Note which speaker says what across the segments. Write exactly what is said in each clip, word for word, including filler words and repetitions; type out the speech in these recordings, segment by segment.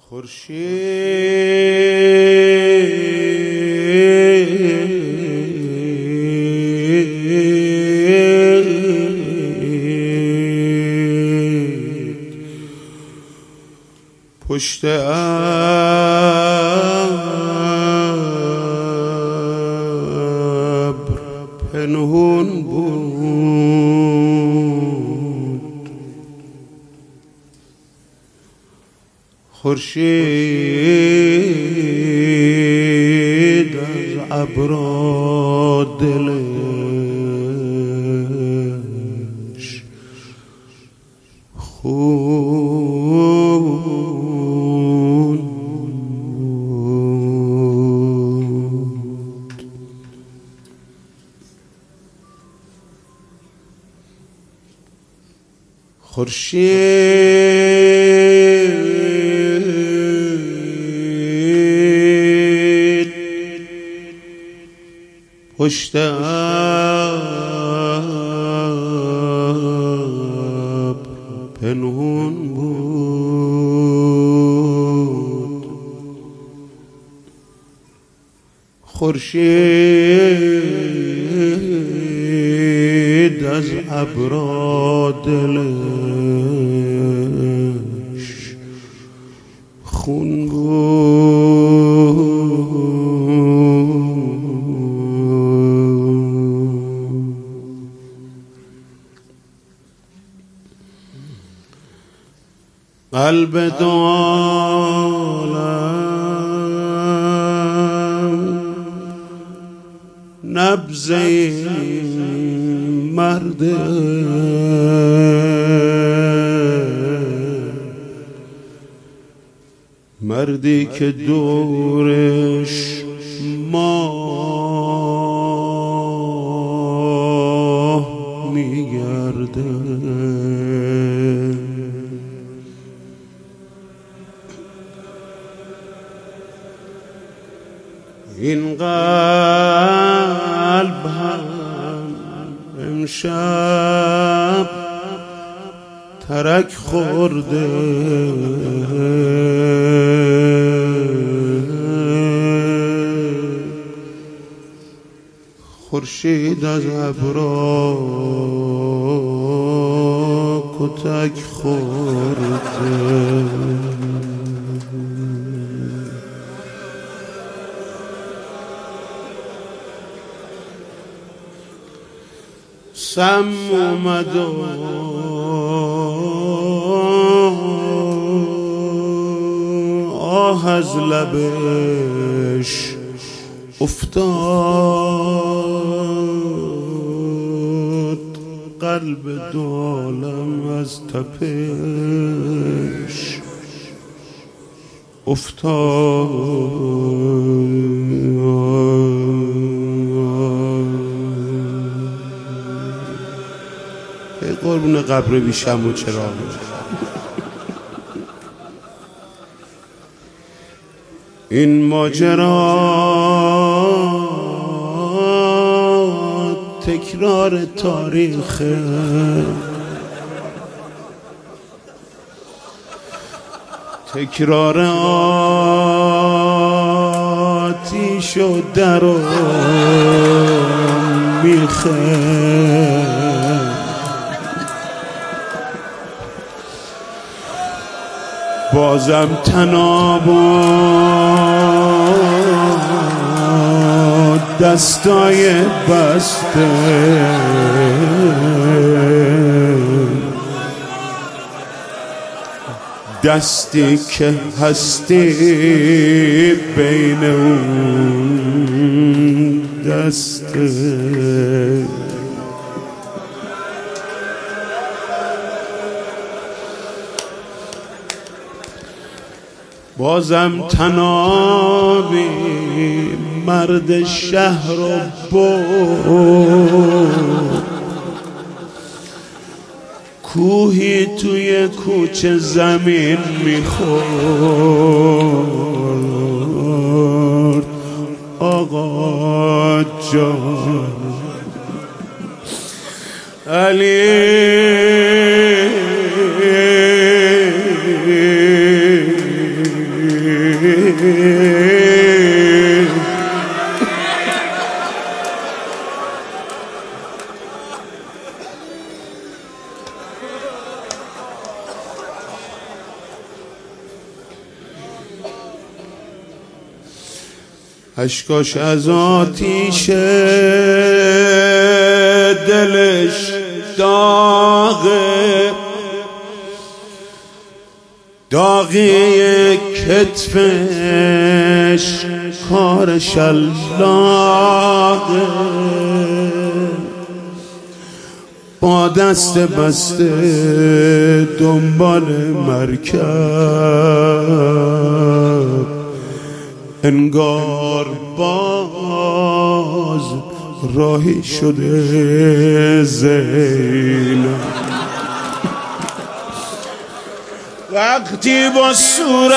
Speaker 1: خورشید پشت ابر پنهون بود، خورشید از ابرها دلش خون بود. خورشید پشت ابر پنهون بود، خورشید از ابرها دلش خون بود. قلب دو عالم نبض مرد مردی که دورش ماه میگرده، این قلب هم امشب ترک خورده، خورشید از ابرها کتک خورده. سم اومد و آه از لبش افتاد، قلب دو عالم از تپش افتاد. قربون قبر بیشم و چراغ این ماجرا تکرار تاریخ، تکرار آتیش و در و میخه. بازم تناب و دستای بسته، دستی که هستی بین اون دسته. بازم تنابی مرد شهر و بود، کوهی توی کوچه زمین میخورد. آقا جان علی اشکاش از آتیش دلش داغه، داغی کتفش کار شلاقه، با دست بسته دنبال مرکب، انگار باز راهی شده زینب. وقتی با صورت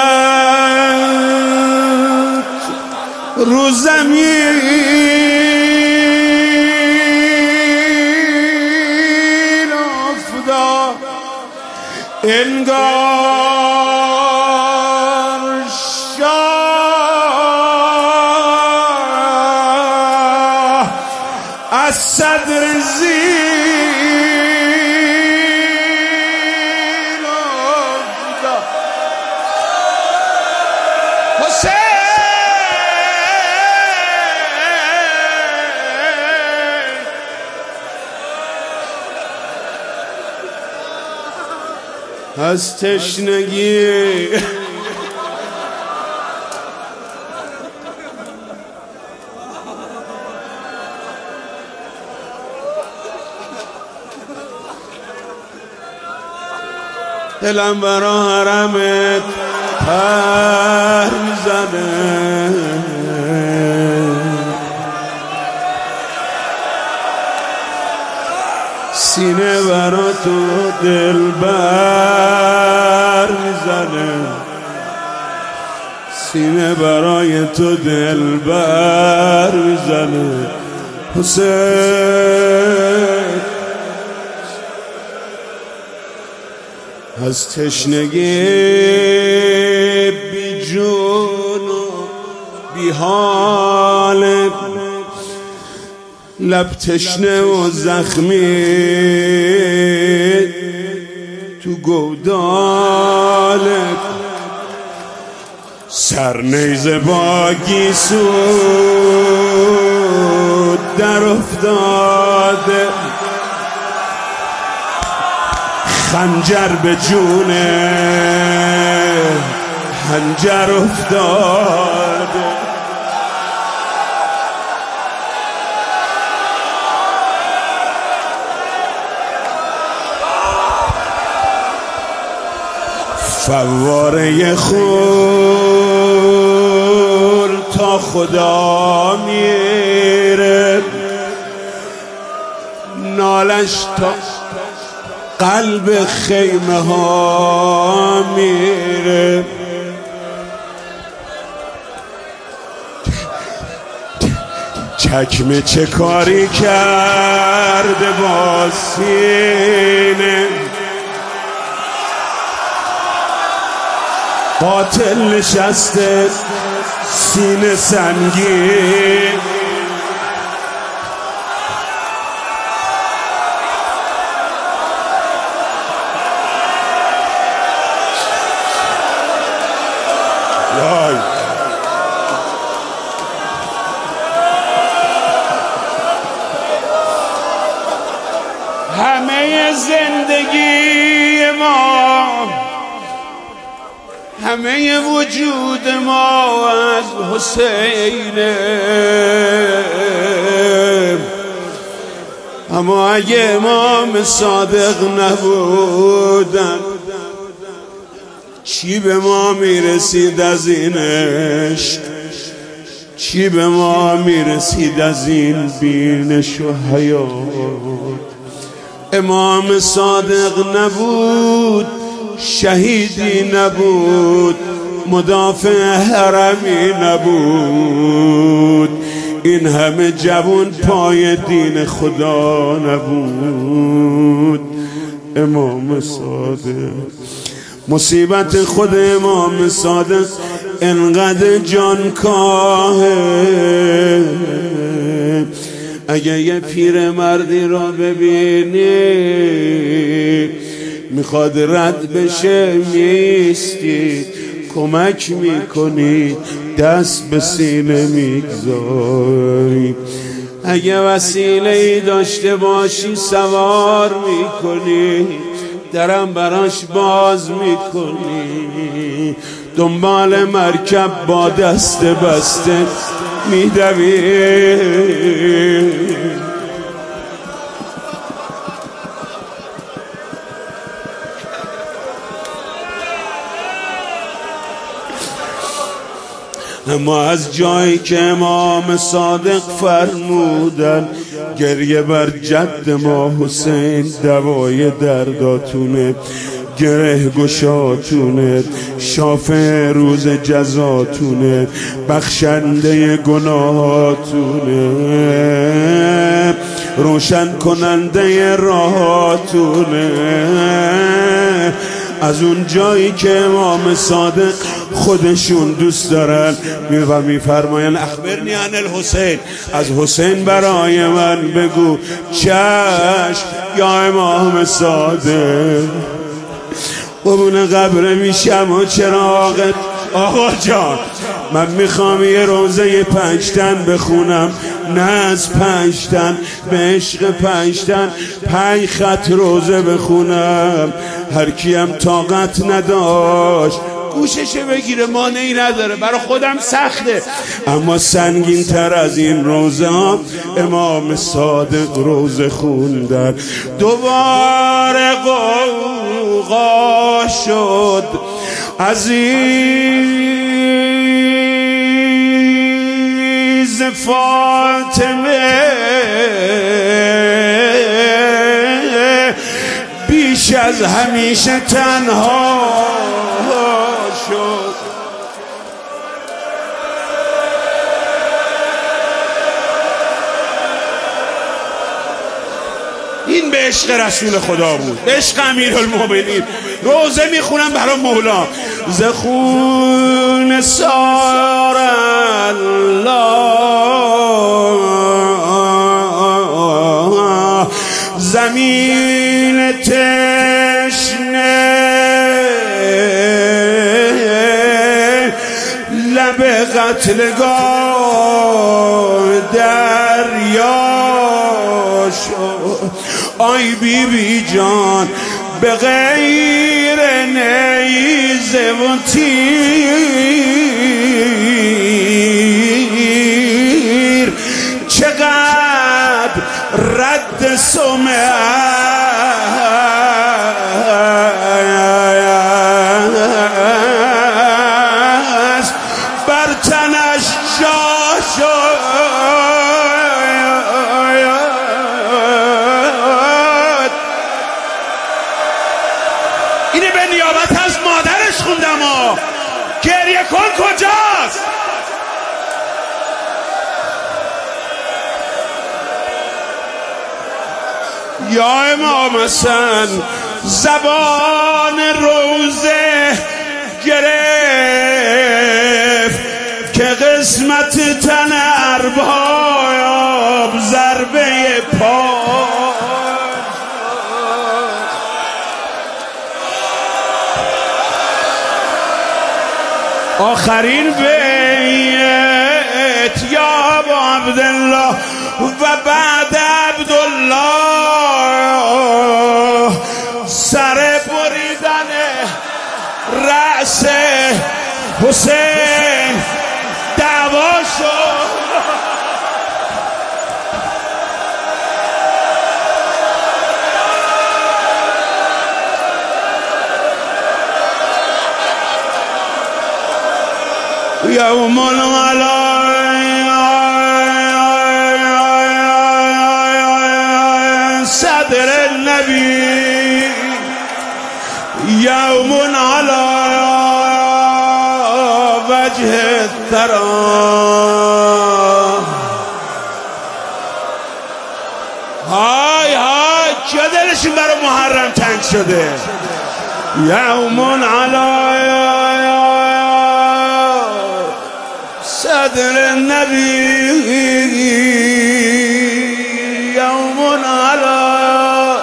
Speaker 1: رو زمین افتاد، انگار شاه از صدر زین افتاد. حسین از تشنگی دلم برا حرمت پر میزنه، سینه برا تو دل بر میزنه، سینه برای تو دل بر میزنه. حسین از تشنگی بی جون و بی حال، لب تشنه و زخمی تو گودال، سرنیزه با گیسو در افتاده، خنجر به جون خنجر افتاده. فواره خون تا خدا میره، نالش تا قلب خیمه ها میره. چکمه چه کاری کرده با سینه، قاتل نشسته سینه سنگین، همه زندگی ما، همه وجود ما از حسینه، اما اگه امام صادق نبودن چی به ما میرسید از این عشق؟ چی به ما میرسید از این بینش و حیات؟ امام صادق نبود، شهیدی نبود، مدافع حرمی نبود، این همه جوان پای دین خدا نبود. امام صادق، مصیبت خود امام صادق انقدر جان کاهه. اگه یه پیر مردی رو ببینی میخواد رد بشه میستی، کمک میکنی دست به سینه میگذاری. اگه وسیله ای داشته باشی سوار میکنی، درم براش باز میکنی، دنبال مرکب با دست بسته میدوی. اما از جایی که امام صادق فرمودن گریه بر جد ما حسین دوای درداتونه، گره گشاتونه، شافع روز جزاتونه، بخشنده گناهاتونه، روشن کننده راهاتونه. از اون جایی که امام صادق خودشون دوست دارن و میفرماین اخبرنی عن الحسین، از حسین برای من بگو. چشم یا امام صادق، قبون قبر میشم و چراغت. آقا جان من میخوام یه روزه پنجتن بخونم، نه از پنجتن به عشق پنجتن پنج خط روزه بخونم. هر کیم طاقت نداشت گوششه بگیره، مانعی نداره، برای خودم سخته، اما سنگین تر از این روزه ها امام صادق روزه خوندن. دوباره قوقا شد عزیز فاطمه، بیش از همیشه تنها شد. این به عشق رسول خدا بود، به عشق امیرالمومنین. روزه میخونم برای مولا. ز خون سار الله زمین تشنه، لب قتلگاه دریا شد. آی بی بی جان به غیر نیزه و تیر چقدر رد سمه است بر تنش جا شد. اینه به نیابت از مادرش خوندم ها. گریه کن کجاست؟ یا امام حسن زبان روزه گرفت که قسمت تن ارباب ضربه پا. آخرین بیت یا ابا عبدالله و بعد عبدالله سر بریدن رأس حسین دعوا شد. یوم علی صدر النبی، یوم علی وجه الثرا. های های کیا دلشون برای محرم تنگ شده؟ یوم علی صدر النبي يوم على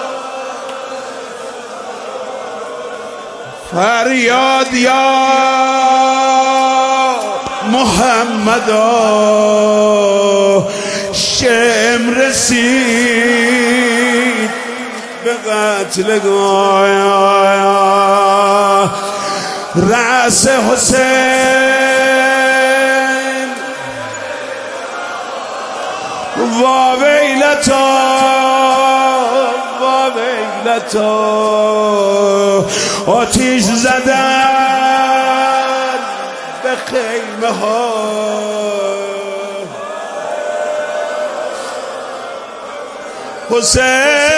Speaker 1: فریاد یا محمد شم رسید به قتل گایا رأس حسین وا ویلتا وا ویلتا آتیش زدن به خیمه ها حسین